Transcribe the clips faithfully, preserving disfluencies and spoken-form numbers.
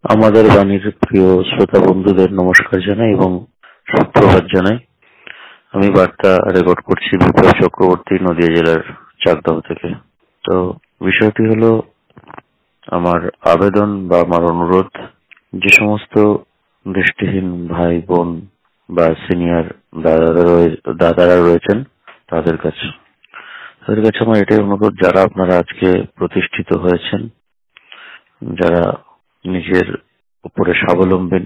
আমাদের বাণীর প্রিয় শ্রোতা বন্ধুদের নমস্কার জানাই এবং সুপ্রভাত জানাই। আমি বার্তা রেকর্ড করছি বিপ্লব চক্রবর্তী, নদিয়া জেলার চাকদাহ থেকে। তো বিষয়টি হলো আমার আবেদন বা আমার অনুরোধ, যে সমস্ত দৃষ্টিহীন ভাই বোন বা সিনিয়র দাদারা রয়ে- দাদারা রয়েছেন তাদের কাছে তাদের কাছে আমার এটাই অনুরোধ, যারা আপনারা আজকে প্রতিষ্ঠিত হয়েছেন, যারা নিজের উপরে স্বাবলম্বী,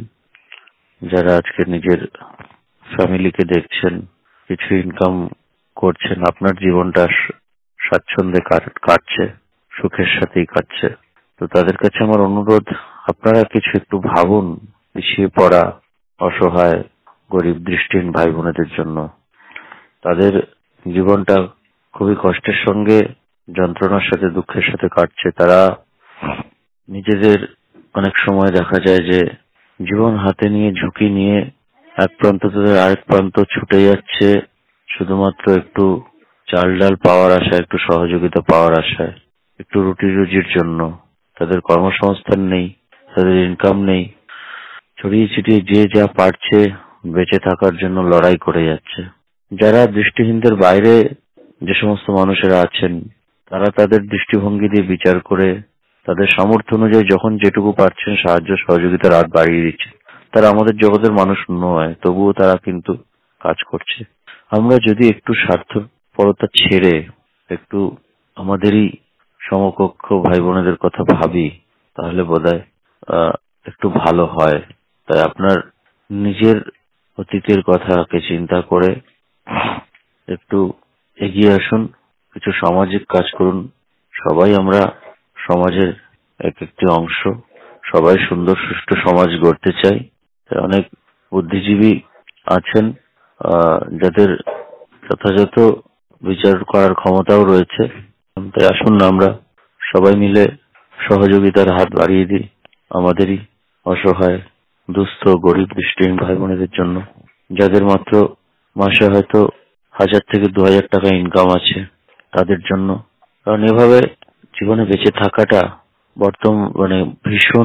যারা আজকে নিজের ফ্যামিলিকে দেখছেন, কিছু ইনকাম করছেন, আপনার জীবনটা স- স্বাচ্ছন্দ্যে কাট- কাটছে, সুখের সাথেই কাটছে। তো তাদের কাছে আমার অনুরোধ, আপনারা কিছু একটু ভাবুন পিছিয়ে পড়া, অসহায়, গরিব, দৃষ্টিহীন ভাই বোনেদের জন্য। তাদের জীবনটা খুবই কষ্টের সঙ্গে, যন্ত্রণার সাথে, দুঃখের সাথে কাটছে। তারা নিজেদের অনেক সময় দেখা যায় যে জীবন হাতে নিয়ে, ঝুঁকি নিয়ে এক প্রান্ত থেকে আরেক প্রান্ত ছুটে যাচ্ছে, শুধুমাত্র একটু চাল ডাল পাওয়ার আশায়, একটু সহযোগিতা পাওয়ার আশায়, একটু রুটি রুজির জন্য। তাদের কর্মসংস্থান নেই, তাদের ইনকাম নেই, ছড়িয়ে ছিটিয়ে যে যা পারছে বেঁচে থাকার জন্য লড়াই করে যাচ্ছে। যারা দৃষ্টিহীনদের বাইরে যে সমস্ত মানুষেরা আছেন, তারা তাদের দৃষ্টিভঙ্গি দিয়ে বিচার করে তাদের সামর্থ্য অনুযায়ী যখন যেটুকু পারছেন সাহায্য সহযোগিতার হাত বাড়িয়ে দিচ্ছে। তারা আমাদের জগতের মানুষ নয়, তবুও তারা কিন্তু কাজ করছে। আমরা যদি একটু স্বার্থপরতা ছেড়ে একটু আমাদেরই সমকক্ষ ভাই বোনেদের কথা ভাবি, তাহলে বোধহয় আহ, একটু ভালো হয়। তাই আপনার নিজের অতীতের কথাকে চিন্তা করে একটু এগিয়ে আসুন, কিছু সামাজিক কাজ করুন। সবাই আমরা সমাজের এক একটি অংশ, সবাই সুন্দর সুষ্ঠু সমাজ গড়তে চাই। তাই অনেক বুদ্ধিজীবী আছেন আহ, যাদের যথাযথ বিচার করার ক্ষমতাও রয়েছে। তাই আসুন না আমরা সবাই মিলে সহযোগিতার হাত বাড়িয়ে দিই আমাদেরই অসহায়, দুস্থ, গরিব, দৃষ্টিহীন ভাই বোনেদের জন্য, যাদের মাত্র মাসে হয়তো হাজার থেকে দু হাজার টাকা ইনকাম আছে, তাদের জন্য। কারণ এভাবে জীবনে বেঁচে থাকাটা বর্তমান মানে ভীষণ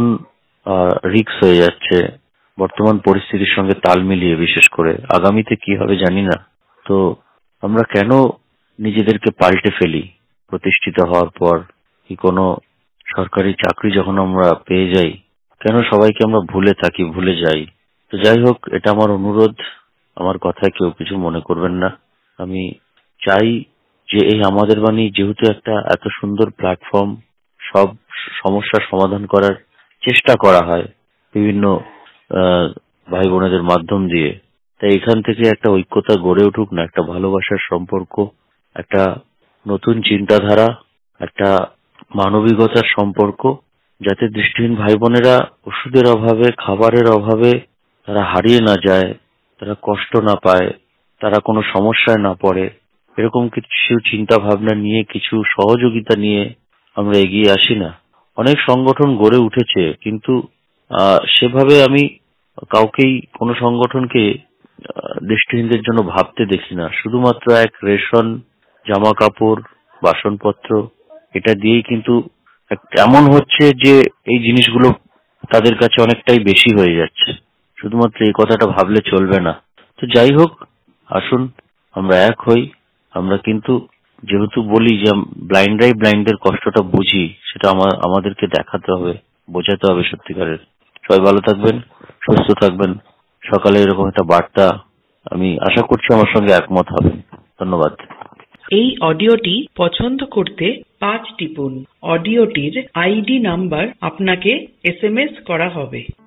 রিস্ক হয়ে যাচ্ছে বর্তমান পরিস্থিতির সঙ্গে তাল মিলিয়ে। বিশেষ করে আগামীতে কি হবে জানি না। তো আমরা কেন নিজেদেরকে পাল্টে ফেলি প্রতিষ্ঠিত হওয়ার পর, কি কোনো সরকারি চাকরি যখন আমরা পেয়ে যাই, কেন সবাইকে আমরা ভুলে থাকি, ভুলে যাই। তো যাই হোক, এটা আমার অনুরোধ, আমার কথায় কেউ কিছু মনে করবেন না। আমি চাই যে এই আমাদের বাণী যেহেতু একটা এত সুন্দর প্ল্যাটফর্ম, সব সমস্যার সমাধান করার চেষ্টা করা হয় বিভিন্ন আহ, ভাই বোনেদের মাধ্যম দিয়ে, তাই এখান থেকে একটা ঐক্যতা গড়ে উঠুক না, একটা ভালোবাসার সম্পর্ক, একটা নতুন চিন্তাধারা, একটা মানবিকতার সম্পর্ক, যাতে দৃষ্টিহীন ভাই বোনেরা ওষুধের অভাবে, খাবারের অভাবে তারা হারিয়ে না যায়, তারা কষ্ট না পায়, তারা কোনো সমস্যায় না পড়ে। এরকম কিছু চিন্তা ভাবনা নিয়ে, কিছু সহযোগিতা নিয়ে আমরা এগিয়ে আসি না। অনেক সংগঠন গড়ে উঠেছে, কিন্তু আহ, সেভাবে আমি কাউকেই, কোনো সংগঠনকে আহ, দৃষ্টিহীনদের জন্য ভাবতে দেখি না। শুধুমাত্র এক রেশন, জামা কাপড়, বাসনপত্র, এটা দিয়েই কিন্তু এক- এমন হচ্ছে যে এই জিনিসগুলো তাদের কাছে অনেকটাই বেশি হয়ে যাচ্ছে। শুধুমাত্র এই কথাটা ভাবলে চলবে না। তো যাই হোক, আসুন আমরা এক হই। আমরা কিন্তু যেহেতু বলি যে ব্লাইন্ডরাই ব্লাইন্ডের কষ্টটা বুঝি, সেটা আমার আমাদেরকে দেখাতে হবে, বোঝাতে হবে সত্যিকারের। সবাই ভালো থাকবেন, সুস্থ থাকবেন। সকালে এরকম একটা বার্তা আমি আশা করছি আমার সঙ্গে একমত হবেন। ধন্যবাদ। এই অডিওটি পছন্দ করতে পাঁচ টিপুন। অডিওটির আইডি নাম্বার আপনাকে এসএমএস করা হবে।